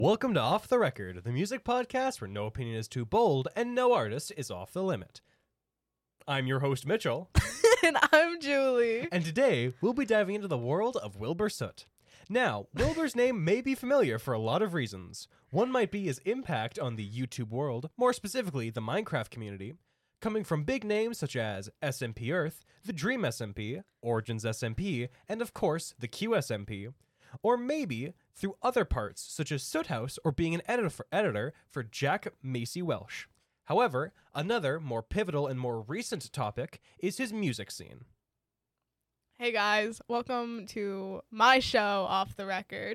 Welcome to Off the Record, the music podcast where no opinion is too bold and no artist is off the limit. I'm your host, Mitchell, And I'm Julie. and today we'll be diving into the world of Wilbur Soot. Now, Wilbur's name may be familiar for a lot of reasons. One might be his impact on the YouTube world, more specifically the Minecraft community, coming from big names such as SMP Earth, the Dream SMP, Origins SMP, and of course, the QSMP. Or maybe through other parts, such as Soot House or being an editor for Jack Macy Welsh. However, another, more pivotal and more recent topic is his music scene. Hey guys, welcome to my show, Off the Record.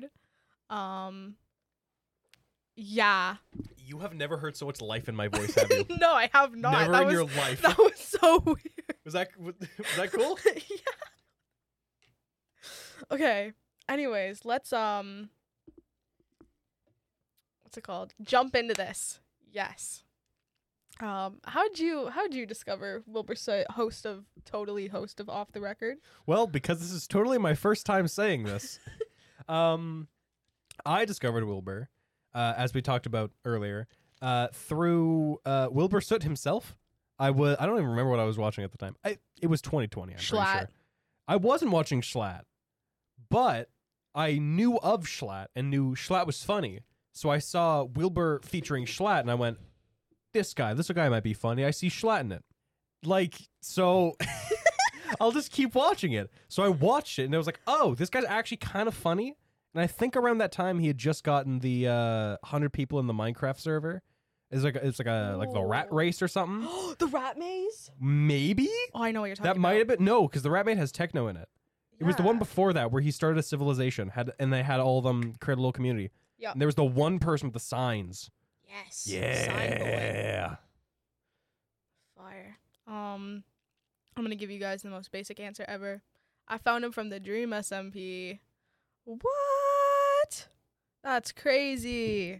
Yeah. You have never heard so much life in my voice, have you? No, I have not. Never that in was, your life. That was so weird. Was that cool? Yeah. Okay. Anyways, let's what's it called? Jump into this. Yes. How'd you discover Wilbur Soot, host of Off the Record? Well, because this is totally my first time saying this. I discovered Wilbur, as we talked about earlier, through Wilbur Soot himself. I don't even remember what I was watching at the time. It was 2020, I'm pretty sure. I wasn't watching Schlatt, but I knew of Schlatt and knew Schlatt was funny. So I saw Wilbur featuring Schlatt and I went, this guy might be funny. I see Schlatt in it. So I'll just keep watching it. So I watched it and I was like, oh, this guy's actually kind of funny. And I think around that time he had just gotten the 100 people in the Minecraft server. It's like the rat race or something. The rat maze? Maybe? Oh, I know what you're talking about. That might have been. No, because the rat maze has techno in it. It was the one before that where he started a civilization, and they had all of them create a little community. Yeah. And there was the one person with the signs. Yes. Sign Yeah. boy. Fire. I'm gonna give you guys the most basic answer ever. I found him from the Dream SMP. What? That's crazy.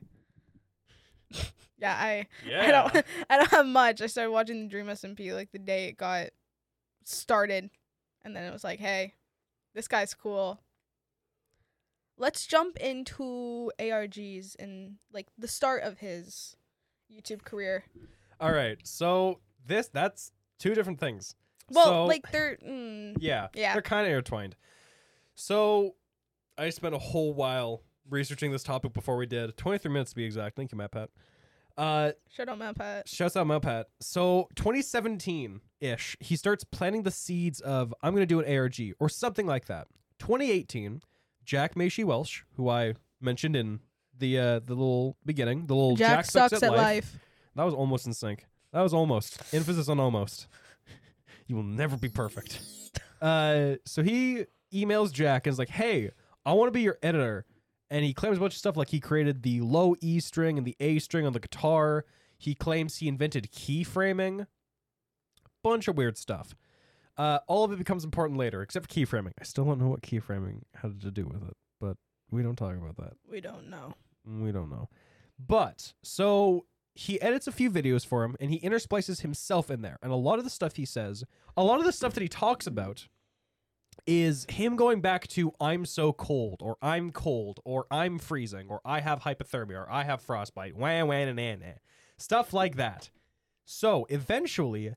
I don't have much. I started watching the Dream SMP like the day it got started, and then it was like, hey, this guy's cool. Let's jump into ARGs and like the start of his YouTube career. All right. So that's two different things. Well, they're yeah, yeah. they're kind of intertwined. So I spent a whole while researching this topic before we did 23 minutes to be exact. Thank you, Matt Pat. Shout out Matt Pat. Shouts out Matt Pat. So 2017-ish, he starts planting the seeds of I'm going to do an ARG or something like that. 2018, Jack Macy Welsh, who I mentioned in the little beginning, the little Jack sucks at life. That was almost in sync. That was almost. Emphasis on almost. You will never be perfect. So he emails Jack and is like, hey, I want to be your editor. And he claims a bunch of stuff like he created the low E string and the A string on the guitar. He claims he invented keyframing. Bunch of weird stuff. All of it becomes important later, except for keyframing. I still don't know what keyframing had to do with it, but we don't talk about that. We don't know. We don't know. But, so he edits a few videos for him, and he intersplices himself in there. And a lot of the stuff he says, a lot of the stuff that he talks about is him going back to I'm so cold, or I'm cold, or I'm freezing, or I have hypothermia, or I have frostbite, stuff like that. So eventually,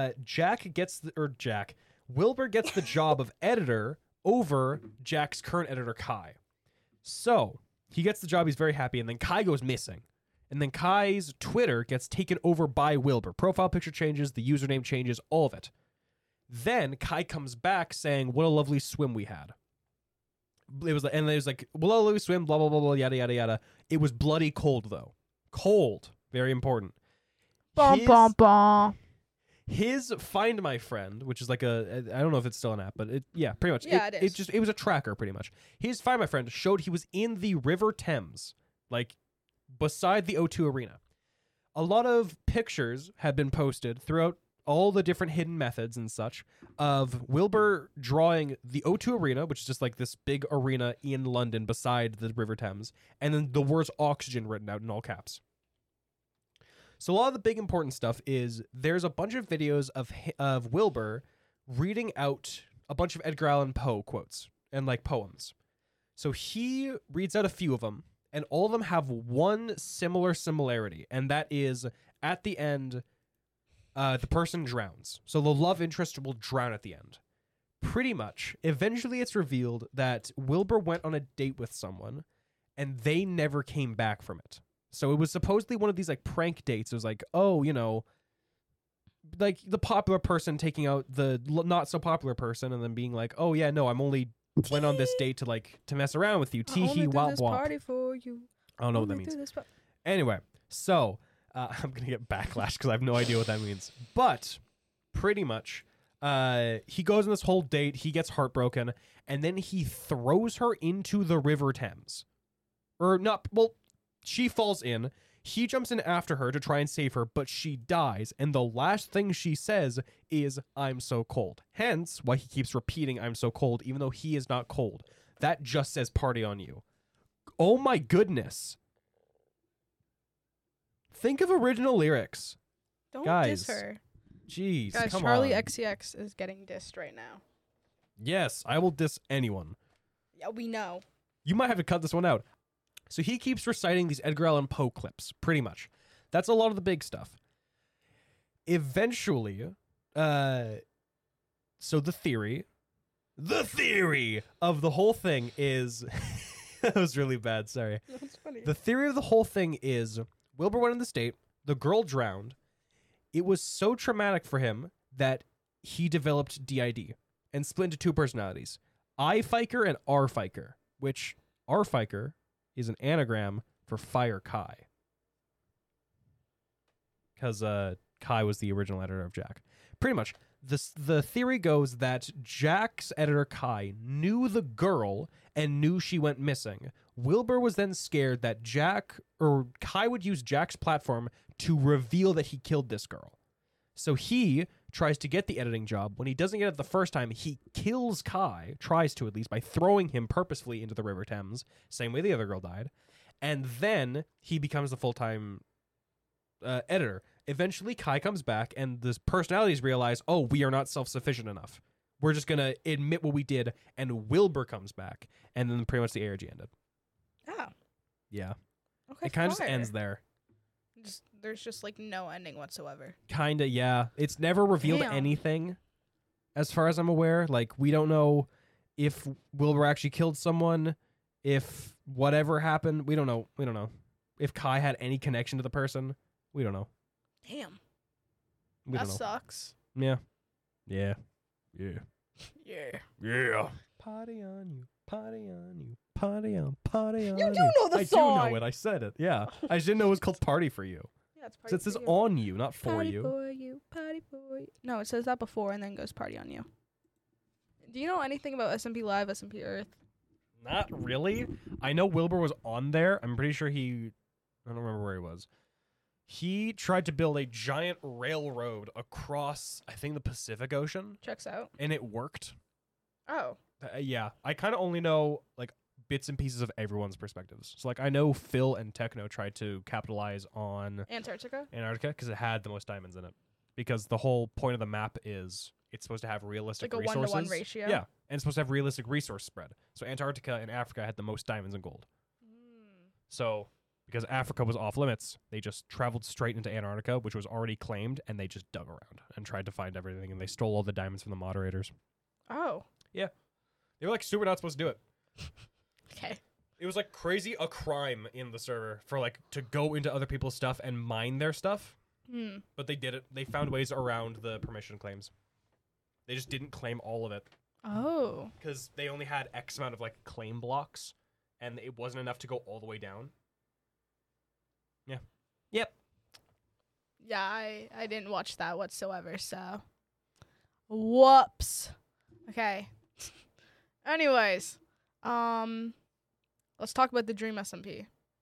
Wilbur gets the job of editor over Jack's current editor, Kai. So he gets the job, he's very happy, and then Kai goes missing. And then Kai's Twitter gets taken over by Wilbur. Profile picture changes, the username changes, all of it. Then Kai comes back saying, what a lovely swim we had. It was like, what a lovely swim, blah, blah, blah, blah, yada, yada, yada. It was bloody cold, though. Cold. Very important. His Find My Friend, which is like I don't know if it's still an app, but pretty much. Yeah, it is. It was a tracker, pretty much. His Find My Friend showed he was in the River Thames, like beside the O2 Arena. A lot of pictures have been posted throughout all the different hidden methods and such of Wilbur drawing the O2 Arena, which is just like this big arena in London beside the River Thames, and then the words oxygen written out in all caps. So a lot of the big important stuff is there's a bunch of videos of Wilbur reading out a bunch of Edgar Allan Poe quotes and like poems. So he reads out a few of them, and all of them have one similarity, and that is at the end, the person drowns. So the love interest will drown at the end. Pretty much. Eventually, it's revealed that Wilbur went on a date with someone, and they never came back from it. So it was supposedly one of these like prank dates. It was like, oh, you know, like the popular person taking out the not so popular person, and then being like, oh yeah, no, I'm only went on this date to mess around with you. Tee hee wop wop. Party for you. I don't know what that means. Anyway, so I'm gonna get backlash because I have no idea what that means. But pretty much, he goes on this whole date. He gets heartbroken, and then he throws her into the River Thames. Or not? Well, she falls in. He jumps in after her to try and save her, but she dies. And the last thing she says is, "I'm so cold." Hence, why he keeps repeating, "I'm so cold," even though he is not cold. That just says "party on you." Oh my goodness. Think of original lyrics. Don't Guys, diss her. Jeez, Guys, come Charlie on. XCX is getting dissed right now. Yes, I will diss anyone. Yeah, we know. You might have to cut this one out. So he keeps reciting these Edgar Allan Poe clips, pretty much. That's a lot of the big stuff. Eventually, so the theory of the whole thing is, that was really bad, sorry. That's funny. The theory of the whole thing is, Wilbur went on this date, the girl drowned. It was so traumatic for him that he developed DID and split into two personalities, I Fiker and R Fiker, which R Fiker is an anagram for Fire Kai. Because Kai was the original editor of Jack. Pretty much, the theory goes that Jack's editor Kai knew the girl and knew she went missing. Wilbur was then scared that Kai would use Jack's platform to reveal that he killed this girl. So he tries to get the editing job. When he doesn't get it the first time, he kills Kai, tries to at least, by throwing him purposefully into the River Thames, same way the other girl died. And then he becomes the full-time editor. Eventually, Kai comes back, and the personalities realize, oh, we are not self-sufficient enough. We're just going to admit what we did, and Wilbur comes back. And then pretty much the ARG ended. Oh. Yeah. Okay, It kind of just ends there. There's just like no ending whatsoever. Kinda, yeah. It's never revealed anything, as far as I'm aware. Like, we don't know if Wilbur actually killed someone, if whatever happened. We don't know. If Kai had any connection to the person. We don't know. Damn. We that don't know. sucks. Yeah. Yeah. Yeah. Yeah. Yeah. Party on you. Party on you. Party on you. You do know the song. I do know it. I said it. Yeah. I just didn't know it was called Party for You. Yeah, it's party. It says for you. on you, not for Party you. for you. Party for you. No, it says that before and then goes party on you. Do you know anything about SMP Live, SMP Earth? Not really. I know Wilbur was on there. I'm pretty sure I don't remember where he was. He tried to build a giant railroad across, I think, the Pacific Ocean. Checks out. And it worked. Oh. Yeah. I kind of only know, like, bits and pieces of everyone's perspectives. So, like, I know Phil and Techno tried to capitalize on Antarctica because it had the most diamonds in it. Because the whole point of the map is it's supposed to have realistic like a resources. 1-to-1 ratio. Yeah. And it's supposed to have realistic resource spread. So Antarctica and Africa had the most diamonds and gold. So, because Africa was off limits, they just traveled straight into Antarctica, which was already claimed, and they just dug around and tried to find everything, and they stole all the diamonds from the moderators. Oh. Yeah. They were, like, super not supposed to do it. Okay. It was, like, crazy a crime in the server for, like, to go into other people's stuff and mine their stuff. But they did it. They found ways around the permission claims. They just didn't claim all of it. Oh. Because they only had X amount of, like, claim blocks, and it wasn't enough to go all the way down. Yeah. Yep. Yeah, I didn't watch that whatsoever, so. Whoops. Okay. Anyways, let's talk about the Dream SMP.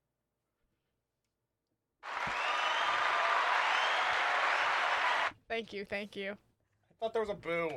Thank you. I thought there was a boo.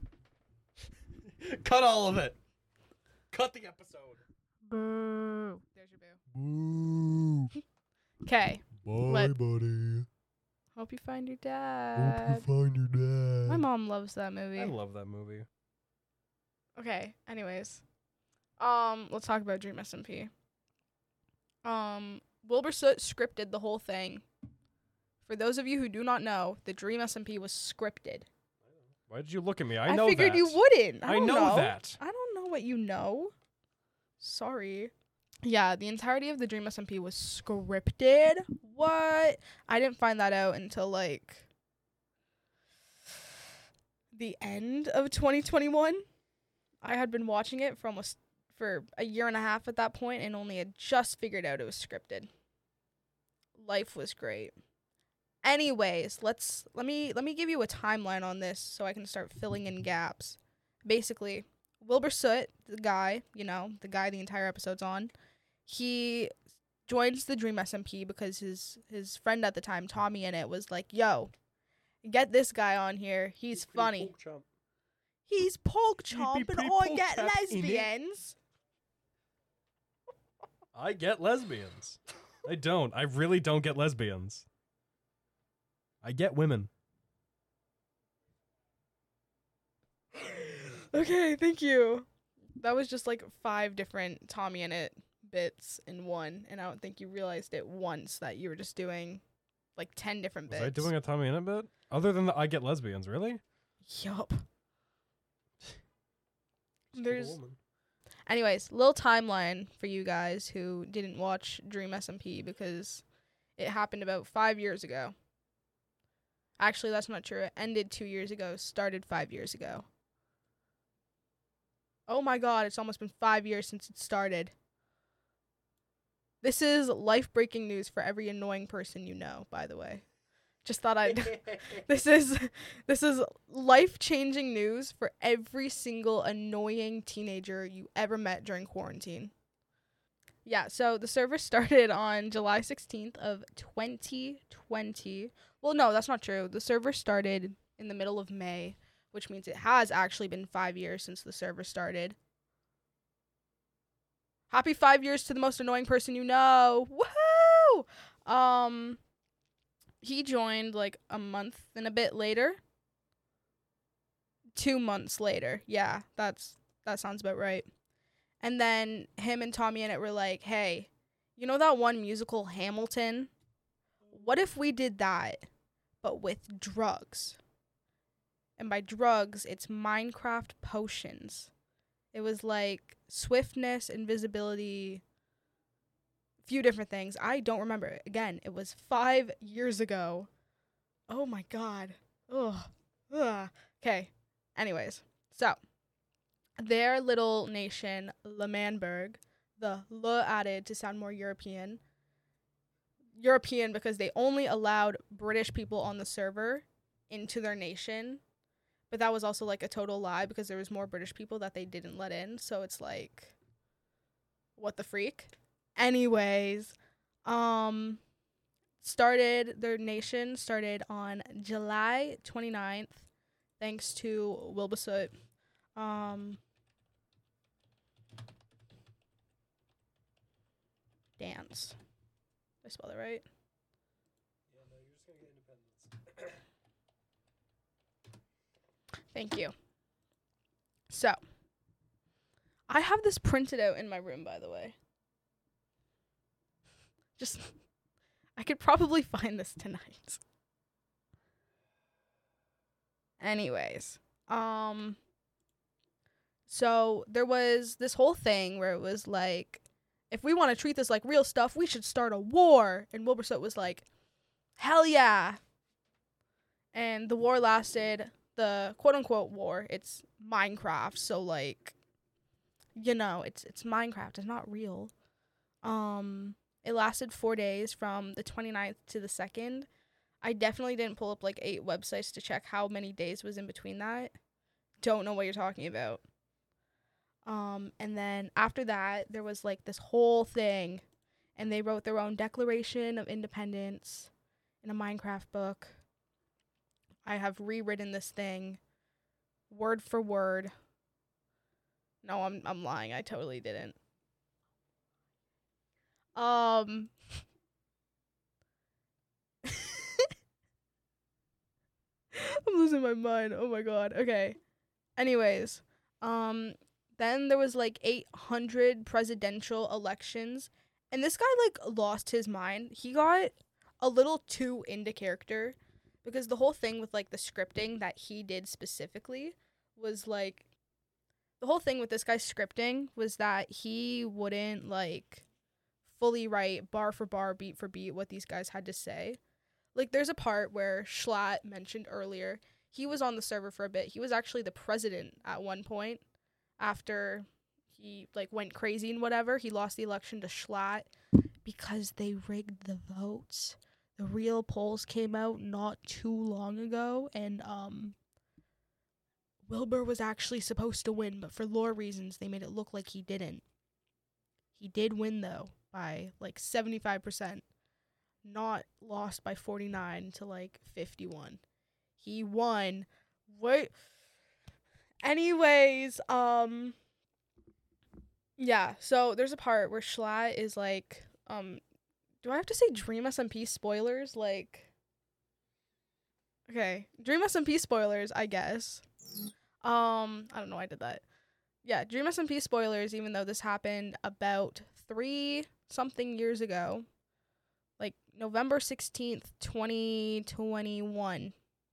Cut all of it. Cut the episode. Boo. There's your Boo. Okay. Bye, buddy. Hope you find your dad. Hope you find your dad. My mom loves that movie. I love that movie. Okay, anyways. Let's talk about Dream SMP. Wilbur Soot scripted the whole thing. For those of you who do not know, the Dream SMP was scripted. Why did you look at me? I know that. I figured you wouldn't. I know that. I don't know what you know. Sorry. Yeah, the entirety of the Dream SMP was scripted. What? I didn't find that out until, like, the end of 2021. I had been watching it for a year and a half at that point and only had just figured out it was scripted. Life was great. Anyways, let me give you a timeline on this so I can start filling in gaps. Basically, Wilbur Soot, the guy the entire episode's on, he joins the Dream SMP because his friend at the time, Tommy in it, was like, yo, get this guy on here. He's funny. He's pork chomp and I get lesbians. I get lesbians. I don't. I really don't get lesbians. I get women. Okay, thank you. That was just like 5 different Tommy in it bits in one, and I don't think you realized it once that you were just doing like 10 different bits. Was I doing a Tommy in it bit? Other than the I get lesbians, really? Yup. Anyways, little timeline for you guys who didn't watch Dream SMP because it happened about 5 years ago. Actually, that's not true. It ended 2 years ago, started 5 years ago. Oh my god, it's almost been 5 years since it started. This is life-breaking news for every annoying person you know, by the way. Just thought I'd This is life-changing news for every single annoying teenager you ever met during quarantine. Yeah, so the server started on July 16th of 2020. Well, no, that's not true. The server started in the middle of May, which means it has actually been 5 years since the server started. Happy 5 years to the most annoying person you know. Woohoo! He joined like a month and a bit later. 2 months later. Yeah, that sounds about right. And then him and Tommy in it were like, hey, you know that one musical Hamilton? What if we did that, but with drugs? And by drugs, it's Minecraft potions. It was like swiftness, invisibility, few different things. I don't remember. Again, it was 5 years ago. Oh my god. Ugh. Okay. Anyways, so their little nation, L'Manberg, the L added to sound more European. European because they only allowed British people on the server into their nation. But that was also like a total lie because there was more British people that they didn't let in. So it's like, what the freak? Anyways, their nation started on July 29th, thanks to Wilbur Soot. Dance. Did I spell that right? Yeah, no, you're just gonna get independence. Thank you. So, I have this printed out in my room, by the way. I could probably find this tonight. Anyways, so there was this whole thing where it was like, if we want to treat this like real stuff, we should start a war. And Wilbur Soot was like, hell yeah. And the war lasted, the quote-unquote war, it's Minecraft, so like, you know, it's Minecraft, it's not real. It lasted 4 days from the 29th to the 2nd. I definitely didn't pull up like 8 websites to check how many days was in between that. Don't know what you're talking about. And then after that, there was like this whole thing, and they wrote their own Declaration of Independence in a Minecraft book. I have rewritten this thing word for word. No, I'm lying. I totally didn't. I'm losing my mind. Oh my god. Okay. Anyways, then there was like 800 presidential elections, And this guy, like, lost his mind. He got a little too into character because the whole thing with, like, the scripting that he did specifically was, like, the whole thing with this guy's scripting was that he wouldn't, like, fully write bar for bar, beat for beat what these guys had to say. Like, there's a part where Schlatt mentioned earlier, he was on the server for a bit. He was actually the president at one point after he, like, went crazy and whatever. He lost the election to Schlatt because they rigged the votes. The real polls came out not too long ago, and Wilbur was actually supposed to win, but for lore reasons, they made it look like he didn't. He did win, though, by, like, 75%. Not lost by 49 to, like, 51. He won. Wait. Anyways, yeah, so there's a part where Schlatt is like, do I have to say Dream SMP spoilers? Like, okay, Dream SMP spoilers, I guess. I don't know why I did that. Yeah, Dream SMP spoilers, even though this happened about 3-something years ago. Like, November 16th, 2021.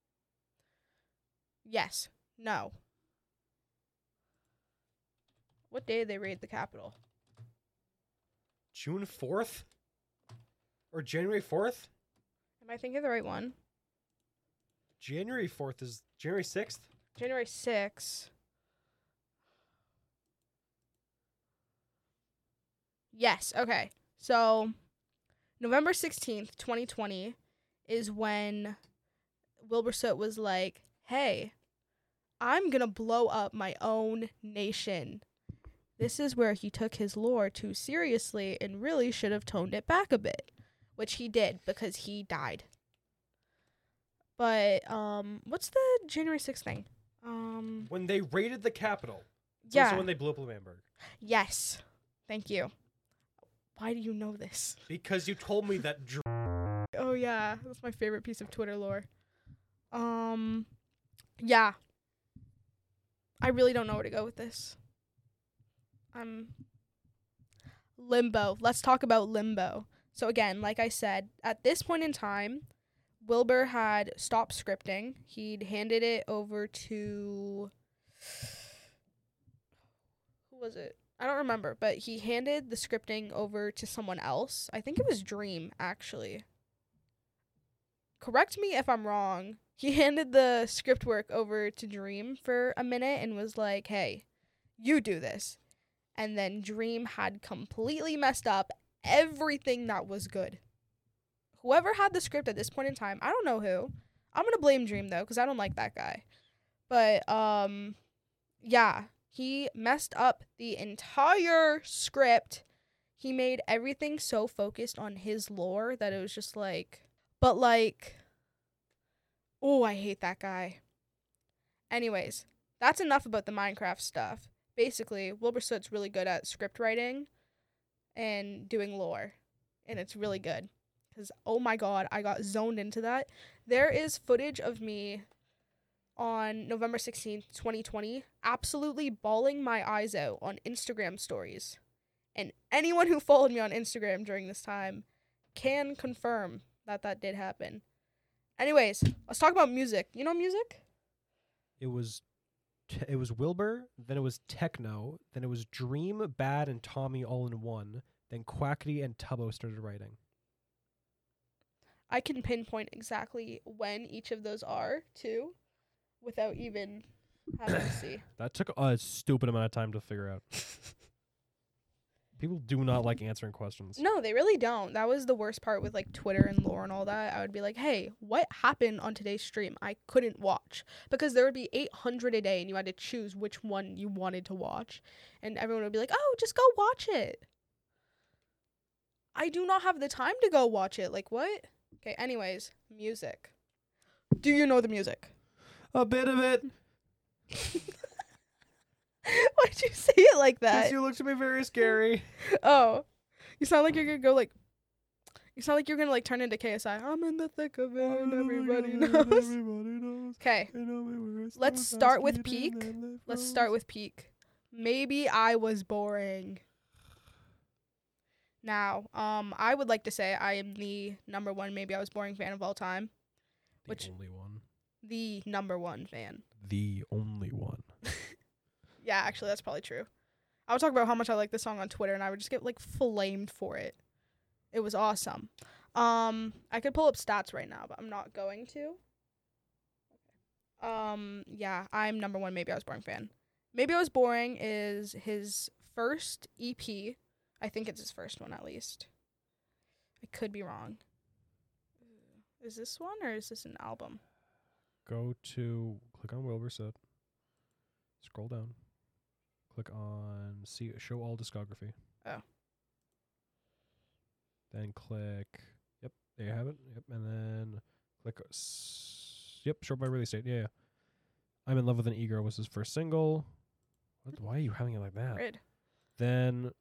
Yes. No. What day did they raid the Capitol? June 4th? Or January 4th? Am I thinking of the right one? January 4th is January 6th? January 6th. Yes, okay. So, November 16th, 2020 is when Wilbur Soot was like, hey, I'm gonna blow up my own nation. This is where he took his lore too seriously and really should have toned it back a bit, which he did because he died. But, what's the January 6th thing? When they raided the Capitol. It's Yeah. also when they blew up Lemberg. Yes. Thank you. Why do you know this? Because you told me that. Oh, yeah. That's my favorite piece of Twitter lore. Yeah. I really don't know where to go with this. Limbo. Let's talk about Limbo. So again, like I said, at this point in time, Wilbur had stopped scripting. He'd handed it over to... Who was it? I don't remember, but he handed the scripting over to someone else. I think it was Dream, actually. Correct me if I'm wrong. He handed the script work over to Dream for a minute and was like, hey, you do this. And then Dream had completely messed up everything that was good. Whoever had the script at this point in time, I don't know who. I'm going to blame Dream, though, because I don't like that guy. But, yeah, he messed up the entire script. He made everything so focused on his lore that it was just like... But, like... Oh, I hate that guy. Anyways, that's enough about the Minecraft stuff. Basically, Wilbur Soot's really good at script writing and doing lore. And it's really good. Because, oh my god, I got zoned into that. There is footage of me on November 16th, 2020, absolutely bawling my eyes out on Instagram stories. And anyone who followed me on Instagram during this time can confirm that that did happen. Anyways, let's talk about music. You know music? It was Wilbur, then it was Techno, then it was Dream, Bad, and Tommy all in one. Then Quackity and Tubbo started writing. I can pinpoint exactly when each of those are, too, without even having to see. That took a stupid amount of time to figure out. People do not like answering questions. No, they really don't. That was the worst part with, like, Twitter and lore and all that. I would be like, hey, what happened on today's stream? I couldn't watch. Because there would be 800 a day, and you had to choose which one you wanted to watch. And everyone would be like, oh, just go watch it. I do not have the time to go watch it. Like, what? Okay, anyways, music. Do you know the music? A bit of it. Why'd you say it like that? Because you looked at me very scary. Oh. You sound like you're gonna go, like... You sound like you're gonna, like, turn into KSI. I'm in the thick of it and everybody knows. Okay. Let's start with peak. Maybe I was boring. Now, I would like to say I am the number one Maybe I Was Boring fan of all time. The only one. The number one fan. The only one. Yeah, actually, that's probably true. I would talk about how much I like this song on Twitter, and I would just get, like, flamed for it. It was awesome. I could pull up stats right now, but I'm not going to. Yeah, I'm number one Maybe I Was Boring fan. Maybe I Was Boring is his first EP. I think it's his first one, at least. I could be wrong. Is this one, or is this an album? Click on Wilbur Soot. Scroll down. Click on show all discography. Oh. Then click, yep, there you have it. Yep, and then click, short by release date. Yeah. I'm in Love with an E-Girl was his first single. Why are you having it like that? Weird. Then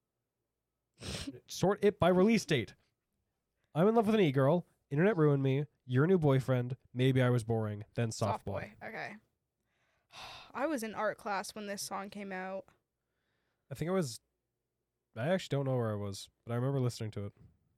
sort it by release date. I'm in Love with an E-Girl. Internet ruined me. Your new boyfriend. Maybe I was boring. Then Soft Boy. Okay. I was in art class when this song came out. I actually don't know where I was, but I remember listening to it.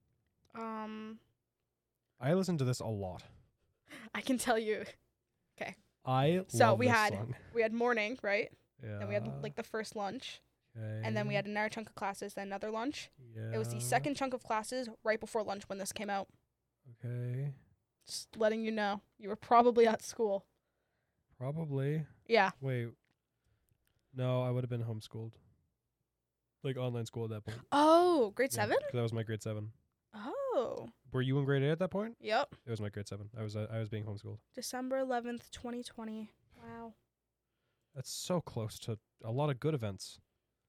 I listened to this a lot. I can tell you. Okay. So we had morning, right? Yeah. Then we had like the first lunch. Okay. And then we had another chunk of classes, then another lunch. Yeah. It was the second chunk of classes right before lunch when this came out. Okay. Just letting you know. You were probably at school. Probably. Yeah. Wait. No, I would have been homeschooled. Like online school at that point. Oh, grade 7? That was my grade 7. Oh. Were you in grade 8 at that point? Yep. It was my grade 7. I was being homeschooled. December 11th, 2020. Wow. That's so close to a lot of good events.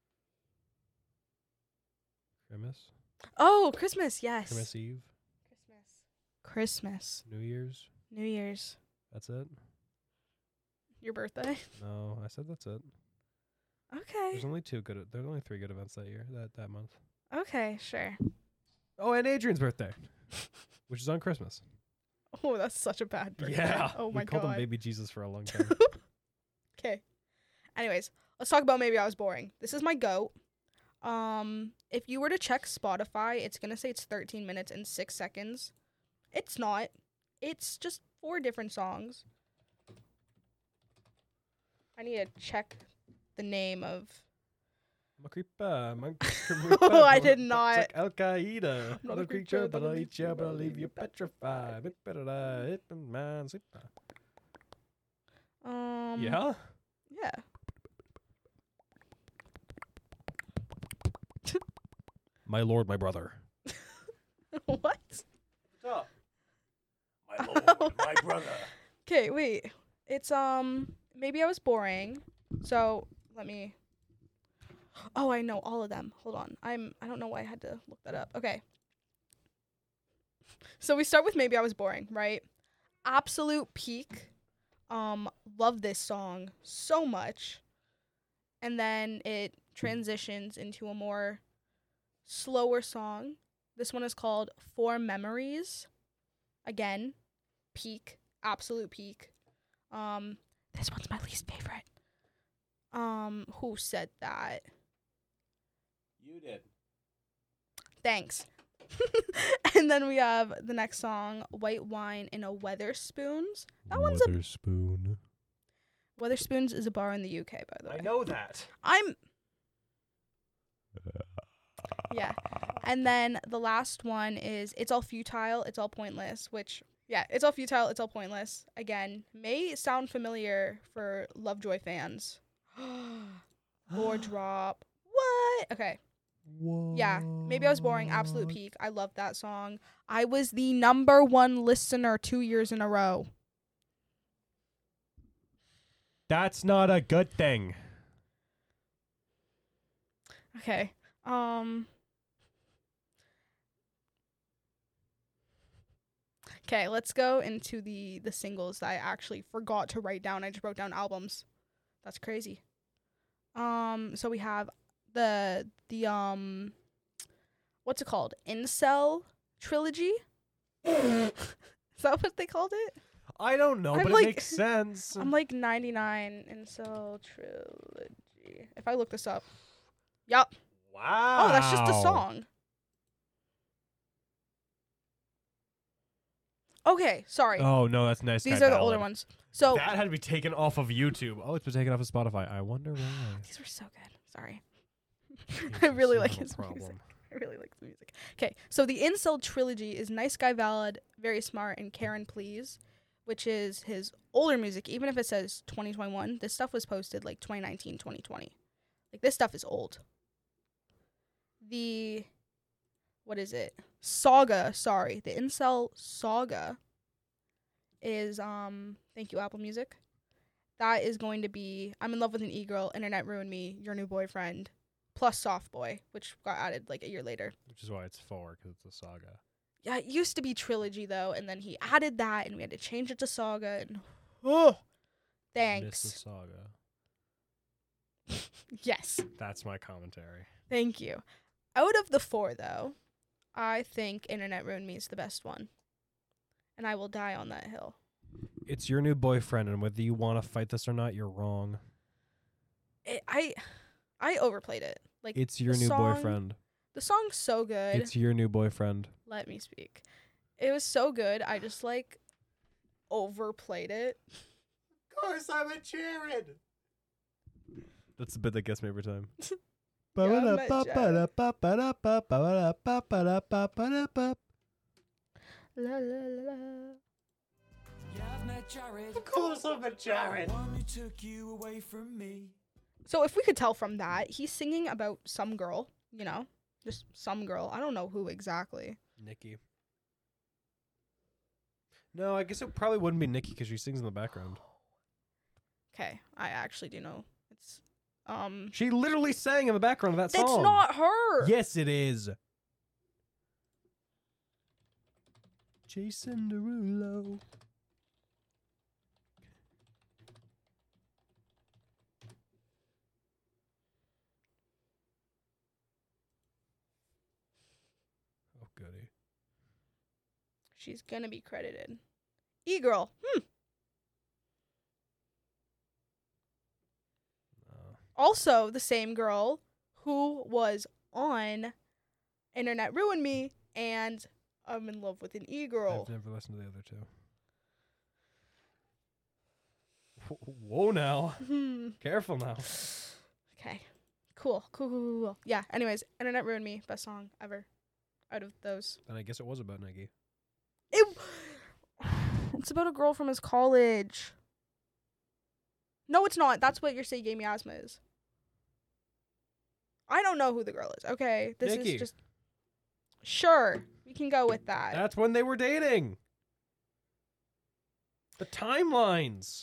Christmas. Oh, Christmas, yes. Christmas Eve. Christmas. New Year's. That's it? Your birthday? No, I said that's it. Okay. There's only 3 good events that year, that month. Okay, sure. Oh, and Adrian's birthday, which is on Christmas. Oh, that's such a bad birthday. Yeah. Oh my God. We called him Baby Jesus for a long time. Okay. Anyways, let's talk about Maybe I Was Boring. This is my GOAT. If you were to check Spotify, it's going to say it's 13 minutes and 6 seconds. It's not. It's just 4 different songs. I need to check the name of... Oh, I did not. Like Al Qaeda. I'm not a creature, but I'll eat you, but I'll leave you petrified. Yeah? Yeah. My lord, my brother. What? Stop. My lord, my brother. Okay, wait. It's Maybe I Was Boring. So let me. Oh, I know all of them. Hold on. I don't know why I had to look that up. Okay. So we start with Maybe I Was Boring, right? Absolute peak. Love this song so much. And then it transitions into a more slower song. This one is called For Memories. Again, peak, absolute peak. This one's my least favorite. Who said that? You did. Thanks. And then we have the next song, White Wine in a Weatherspoons. That one's Weatherspoon. Weatherspoons is a bar in the UK, by the way. I know that. Yeah. And then the last one is It's All Futile, It's All Pointless, which, yeah, It's All Futile, It's All Pointless. Again, may sound familiar for Lovejoy fans. Or Drop. What? Okay. What? Yeah, Maybe I Was Boring, absolute peak. I love that song. I was the number 1 listener 2 years in a row. That's not a good thing. Okay. Okay, let's go into the singles that I actually forgot to write down. I just wrote down albums. That's crazy. So we have the what's it called? Incel Trilogy? Is that what they called it? I don't know, but it makes sense. I'm like 99 Incel Trilogy. If I look this up. Yup. Wow. Oh, that's just a song. Okay, sorry. Oh no, that's Nice Guy These are the Ballad. older ones. So that had to be taken off of YouTube. Oh, it's been taken off of Spotify. I wonder why. these were so good. Sorry. I really like his problem. music. I really like the music. Okay, so the Incel trilogy is Nice Guy Ballad, Very Smart, and Karen Please, which is his older music. Even if it says 2021, this stuff was posted like 2019, 2020. Like, this stuff is old. What is it? Saga, sorry. The Incel Saga is, thank you, Apple Music. That is going to be I'm in Love with an E-Girl, Internet Ruined Me, Your New Boyfriend, plus Soft Boy, which got added like a year later. Which is why it's 4, because it's a saga. Yeah, it used to be trilogy though, and then he added that, and we had to change it to saga. And thanks. Miss the saga. Yes, That's my commentary. thank you. Out of the 4 though, I think Internet Ruined Me is the best one, and I will die on that hill. It's Your New Boyfriend, and whether you want to fight this or not, you're wrong. I overplayed it. Like, It's Your the New song- Boyfriend. The song's so good. It's Your New Boyfriend. Let me speak. It was so good. I just like overplayed it. Of course, I'm a Jared. That's the bit that gets me every time. La, la, la. Of course, I'm a Jared. So if we could tell from that, he's singing about some girl, you know, just some girl. I don't know who exactly. Nikki. No, I guess it probably wouldn't be Nikki because she sings in the background. Okay, I actually do know. It's She literally sang in the background of that That's song. not her. Yes, it is. Jason Derulo. Oh, goody. She's gonna be credited. E-Girl. Also the same girl who was on Internet Ruined Me and I'm in Love with an E-Girl. I've never listened to the other two. Whoa now. Careful now. Okay. Cool. Yeah, anyways, Internet Ruined Me, best song ever out of those. Then I guess it was about Nikki. It's about a girl from his college. No, it's not. That's what your Say Gave Me Asthma is. I don't know who the girl is. Okay, this Nikki. is just... Sure, we can go with that. That's when they were dating. The timelines.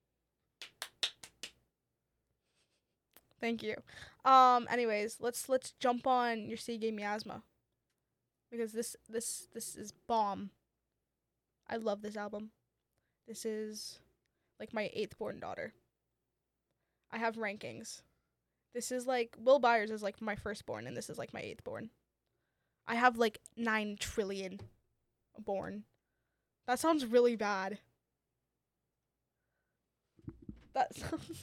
Thank you. Anyways, let's jump on Your Say Gave Me Asthma. Because this is bomb. I love this album. This is like my 8th born daughter. I have rankings. This is like Will Byers is like my firstborn, and this is like my 8th born. I have like 9 trillion born. That sounds really bad. That sounds...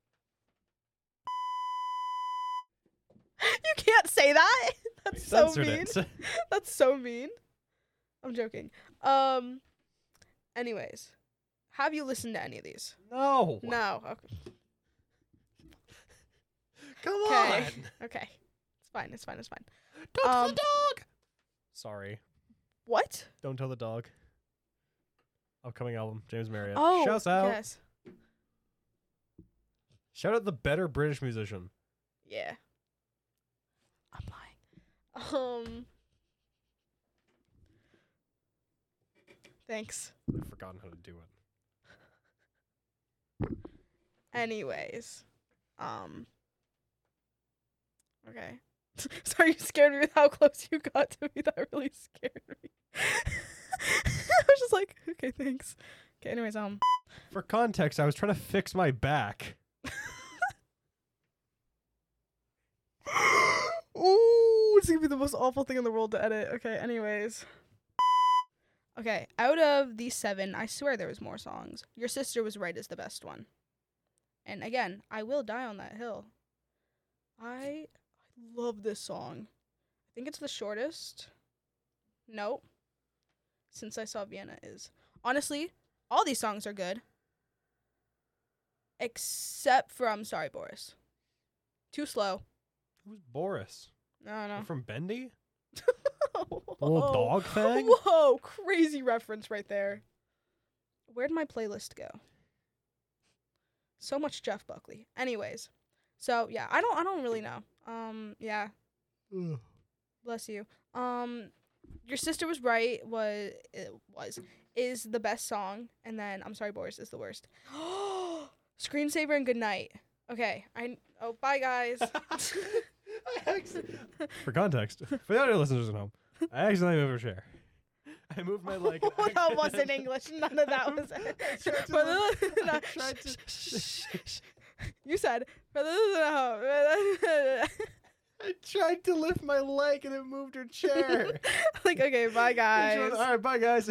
You can't say that. That's so Censored mean. it. That's so mean. I'm joking. Anyways, have you listened to any of these? No. No. Okay. Come on. Okay. It's fine. Don't tell the dog. Sorry. What? Don't tell the dog. Upcoming album, James Marriott. Oh, Shouts out. yes. Shout out the better British musician. Yeah. I'm lying. Thanks. I've forgotten how to do it. Anyways, okay. Sorry, you scared me with how close you got to me. That really scared me. I was just like, okay, thanks. Okay, anyways, For context, I was trying to fix my back. Ooh, it's gonna be the most awful thing in the world to edit. Okay, anyways. Okay, out of these 7, I swear there was more songs. Your Sister Was Right is the best one. And again, I will die on that hill. I love this song. I think it's the shortest. Nope. Since I Saw Vienna is. Honestly, all these songs are good. Except for I'm Sorry, Boris. Too slow. Who's Boris? I don't know. From Bendy? Whoa. Little dog thing? Whoa, crazy reference right there. Where'd my playlist go? So much Jeff Buckley. Anyways, so yeah, I don't really know. Yeah. Ugh. Bless you. Your Sister Was Right is the best song, and then I'm Sorry, Boris is the worst. Screensaver and Good Night. Okay, bye guys. For context, for the audio listeners at home, I accidentally moved a chair. I moved my leg. That wasn't English. None of that was it. You said. I tried to lift my leg and it moved her chair. Like, okay, bye guys. All right, bye guys.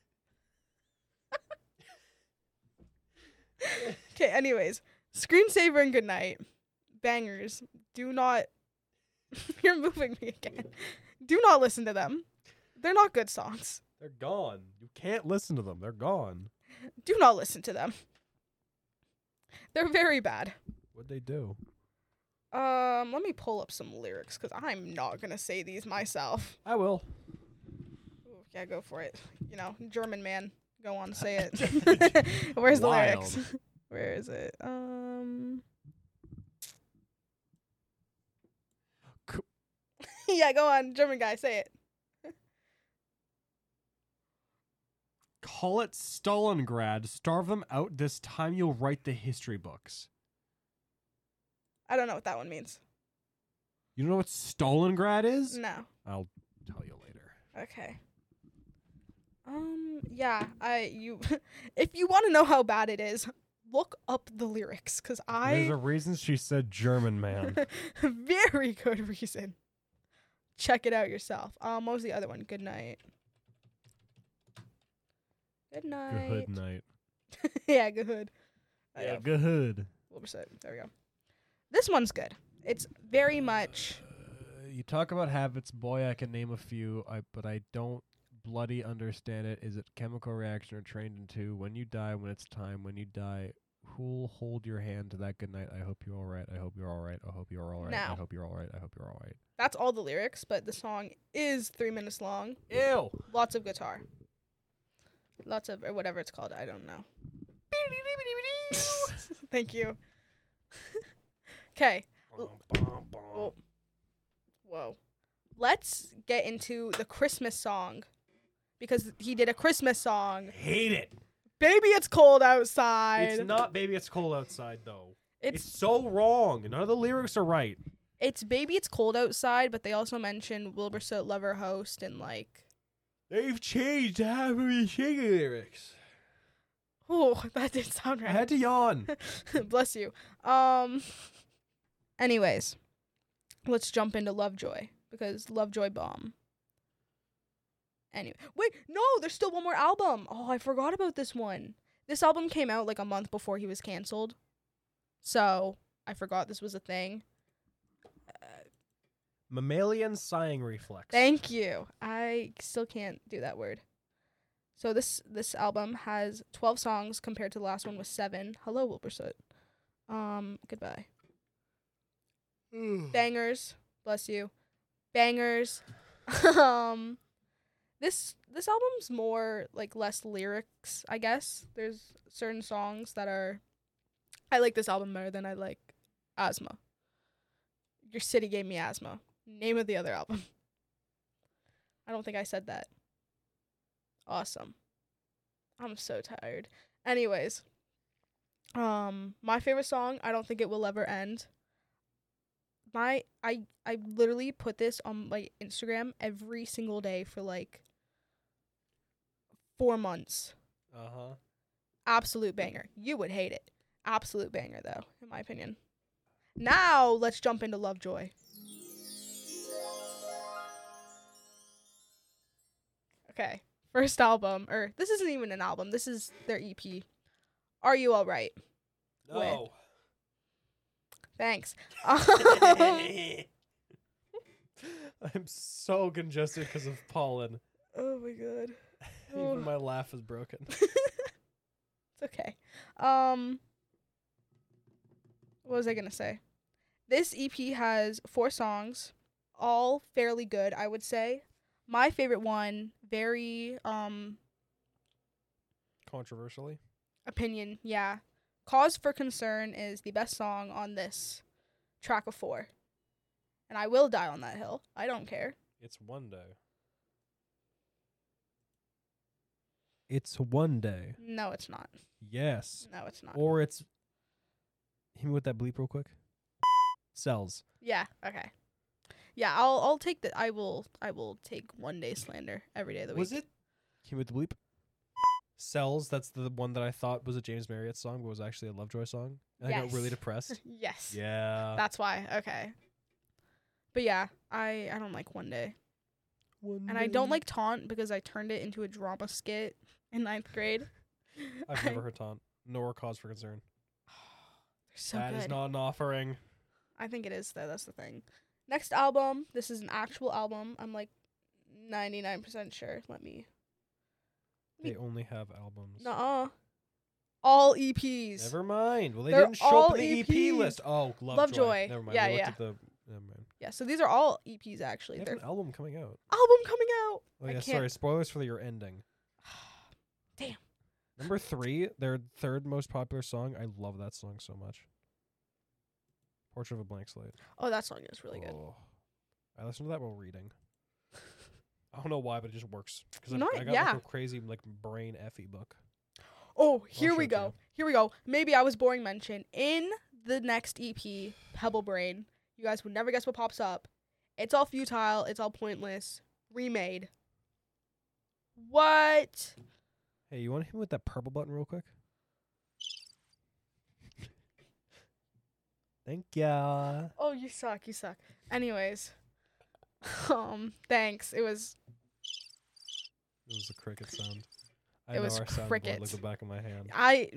Okay, anyways, Screensaver and Good Night. Bangers. Do not. You're moving me again. Do not listen to them. They're not good songs. They're gone. You can't listen to them. They're gone. Do not listen to them. They're very bad. What'd they do? Let me pull up some lyrics because I'm not gonna say these myself. I will. Ooh, yeah, go for it. You know, German man. Go on, say it. Where's the lyrics? Where is it? Yeah, go on, German guy, say it. Call it Stalingrad. Starve them out. This time you'll write the history books. I don't know what that one means. You don't know what Stalingrad is? No. I'll tell you later. Okay. Yeah, if you want to know how bad it is, look up the lyrics, because There's a reason she said German man. Very good reason. Check it out yourself. What was the other one? Good Night. Good night. Good night. Yeah, good. Yeah, good. 100%. There we go. This one's good. It's very much. You talk about habits, boy. I can name a few, but I don't bloody understand it. Is it chemical reaction or trained into? When you die, when it's time, when you die, who'll hold your hand to that good night? I hope you're all right. I hope you're all right. I hope you're all right. Now. I hope you're all right. I hope you're all right. That's all the lyrics, but the song is 3 minutes long. Ew. Lots of guitar. Lots of, or whatever it's called. I don't know. Thank you. Okay. Whoa. Let's get into the Christmas song. Because he did a Christmas song. Hate it. Baby, it's cold outside. It's not Baby, It's Cold Outside, though. It's so wrong. None of the lyrics are right. It's Baby, It's Cold Outside, but they also mention Wilbur Soot, Lover, Host, and like... They've changed how we sing lyrics. Oh, that did sound right. I had to yawn. Bless you. Anyways, let's jump into Lovejoy, because Lovejoy bomb. Anyway, wait, no, there's still one more album. Oh, I forgot about this one. This album came out like a month before he was canceled. So, I forgot this was a thing. Mammalian sighing reflex. Thank you. I still can't do that word. So this album has 12 songs compared to the last one with 7. Hello, Wilbur Soot. Goodbye. Bangers. Bless you. Bangers. This album's more like less lyrics, I guess. There's certain songs that are... I like this album better than I like Asthma. Your City Gave Me Asthma. Name of the other album. I don't think I said that. Awesome. I'm so tired. Anyways. My favorite song, I Don't Think It Will Ever End. I literally put this on my Instagram every single day for like 4 months. Uh-huh. Absolute banger. You would hate it. Absolute banger though, in my opinion. Now let's jump into Lovejoy. Okay. First album, or this isn't even an album. This is their EP. Are You All Right? No. With. Thanks. I'm so congested because of pollen. Oh my god. Even my laugh is broken. It's okay. What was I gonna say? This EP has 4 songs, all fairly good, I would say. My favorite one, very Controversially. opinion, yeah. Cause for Concern is the best song on this track of 4. And I will die on that hill. I don't care. It's one day. It's one day. No, it's not. Yes. No, it's not. Or it's. Hit me with that bleep real quick. Cells. Yeah, okay. Yeah, I'll take the I will take One Day Slander every day of the week. Was it? Hit me with the bleep. Cells. That's the one that I thought was a James Marriott song, but was actually a Lovejoy song. And I got really depressed. Yes. Yeah. That's why. Okay. But yeah, I don't like One Day. And I don't like Taunt because I turned it into a drama skit in 9th grade. I've never heard Taunt, nor Cause for Concern. They're so That good. is not an offering. I think it is, though. That's the thing. Next album. This is an actual album. I'm like 99% sure. Let me. They only have albums. Nuh-uh. All EPs. Never mind. Well, they They're didn't show up all in the EP EPs. list. Oh, Lovejoy. Never mind. Yeah, We looked yeah. at the. Never mind. Yeah, so these are all EPs, actually. They have They're an album coming out. album coming out. Oh I yeah, can't- sorry. Spoilers for your ending. Damn. Number 3, their third most popular song. I love that song so much. Portrait of a Blank Slate. Oh, that song is really good. Oh. I listen to that while reading. I don't know why, but it just works. Because No, I got yeah. like a crazy like brain effie book. Oh, here show we it to go. you. Here we go. Maybe I was boring mention. In the next EP, Pebble Brain, you guys would never guess what pops up. It's all futile. It's all pointless. Remade. What? Hey, you want to hit me with that purple button real quick? Thank ya. Oh, you suck. You suck. Anyways. Thanks. It was It was a cricket sound. I It know was our soundboard crickets. like the back of my hand.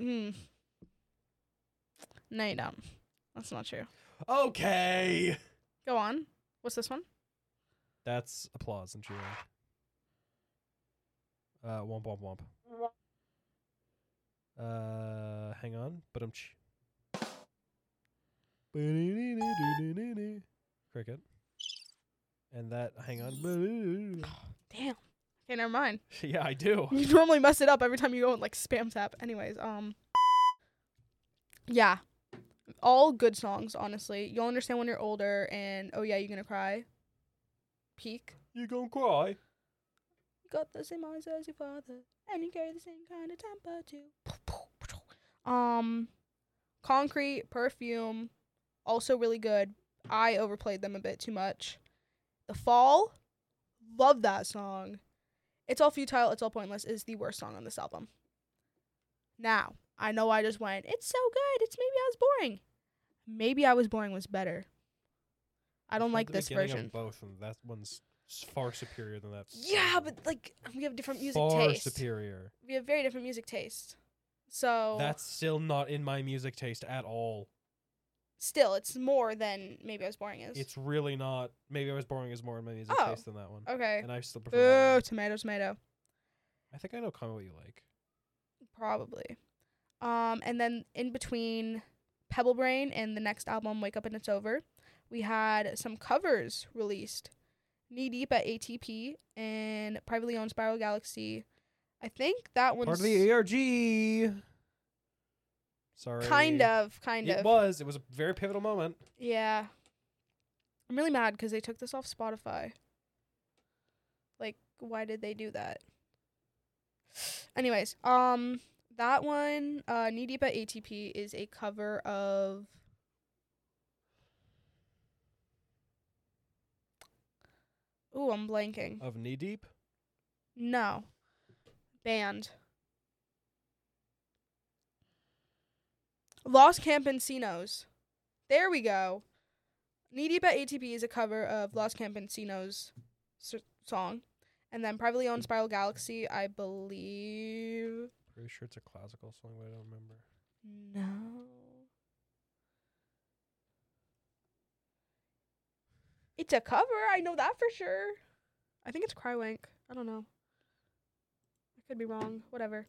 No, you don't. That's not true. Okay. Go on. What's this one? That's applause and cheering. Womp womp womp. Hang on. But cricket. And that, hang on. Damn. Okay, never mind. Yeah, I do. You normally mess it up every time you go and like spam tap. Anyways, yeah. All good songs, honestly. You'll understand when you're older and oh yeah, you're gonna cry. Peak. You gonna cry? You got the same eyes as your father, and you carry the same kind of temper too. Concrete, Perfume, also really good. I overplayed them a bit too much. The Fall, love that song. It's All Futile, It's All Pointless is the worst song on this album. Now, I know I just went, it's so good, it's Maybe I Was Boring. Maybe I Was Boring was better. I don't like this version. Of both, and that one's far superior than that. Yeah, but like we have different music far taste. superior. We have very different music taste. So That's still not in my music taste at all. still, it's more than Maybe I Was Boring is. It's really not. Maybe I Was Boring is more in my music Oh, taste than that one. okay. And I still prefer that Ooh, one. tomato, tomato. I think I know kind of what you like. Probably. And then in between Pebble Brain and the next album, Wake Up and It's Over, we had some covers released. Knee Deep at ATP and Privately Owned Spiral Galaxy. I think that one's Part of the ARG. Sorry. kind of. It was. It was a very pivotal moment. Yeah. I'm really mad because they took this off Spotify. Like, why did they do that? Anyways, that one, Knee Deep at ATP is a cover of Ooh, I'm blanking. Of Knee Deep? No. Band. Los Campesinos. There we go. Knee Deep at ATP is a cover of Los Campesinos song. And then Privately Owned Spiral Galaxy, I believe. Pretty sure it's a classical song, but I don't remember. No. It's a cover. I know that for sure. I think it's Crywank. I don't know. I Could be wrong. Whatever.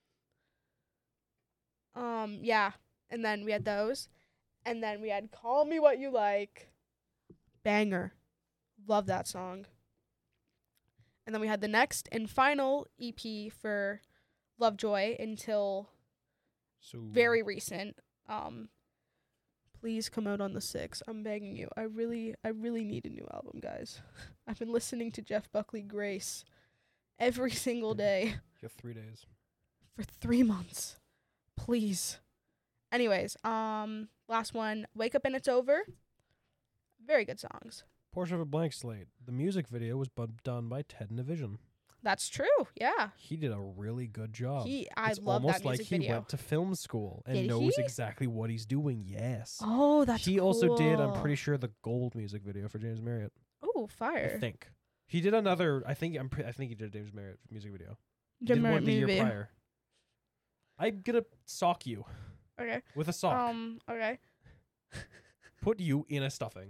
Yeah. And then we had those. And then we had Call Me What You Like. Banger. Love that song. And then we had the next and final EP for Lovejoy until very recent. Please come out on the 6th. I'm begging you. I really need a new album, guys. I've been listening to Jeff Buckley Grace every single day. You have 3 days. For 3 months. Please. Anyways, last one, Wake Up and It's Over. Very good songs. Portrait of a Blank Slate. The music video was done by Ted Navision. That's true. Yeah. He did a really good job. I love that music video. It's almost like he went to film school and knows exactly what he's doing. Yes. Oh, that's cool. He also did, I'm pretty sure, the Gold music video for James Marriott. Oh, fire. I think. He did another, I think he did a James Marriott music video. James Marriott music video. Prior. I'm gonna sock you. Okay. With a sock. Okay. Put you in a stocking.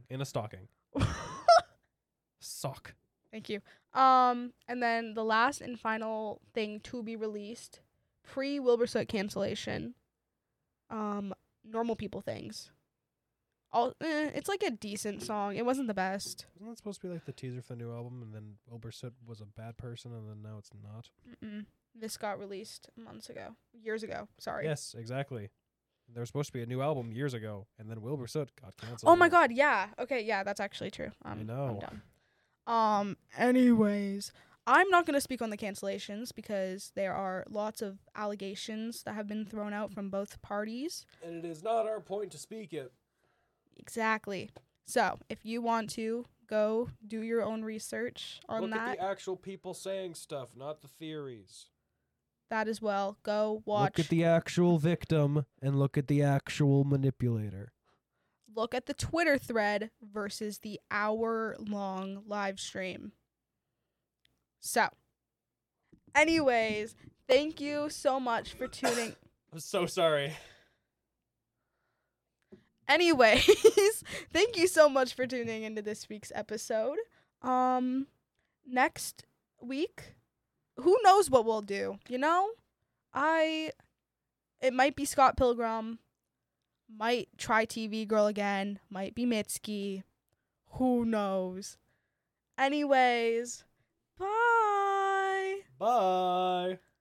Sock. Thank you. And then the last and final thing to be released, pre-Wilbur Soot cancellation. Normal People Things. It's like a decent song. It wasn't the best. Wasn't that supposed to be like the teaser for the new album, and then Wilbur Soot was a bad person, and then now it's not? This got released years ago. Sorry. Yes, exactly. There was supposed to be a new album years ago, and then Wilbur Soot got canceled. Oh my God! Yeah. Okay. Yeah, that's actually true. I know. I'm done. Anyways, I'm not going to speak on the cancellations because there are lots of allegations that have been thrown out from both parties. And it is not our point to speak it. Exactly. So, if you want to go do your own research on that. Look at the actual people saying stuff, not the theories. That as well. Go watch. Look at the actual victim and look at the actual manipulator. Look at the Twitter thread versus the hour-long live stream. So, anyways, thank you so much for tuning. I'm so sorry. Anyways, thank you so much for tuning into this week's episode. Next week, who knows what we'll do, you know? It might be Scott Pilgrim. Might try TV Girl again. Might be Mitski. Who knows? Anyways, bye. Bye.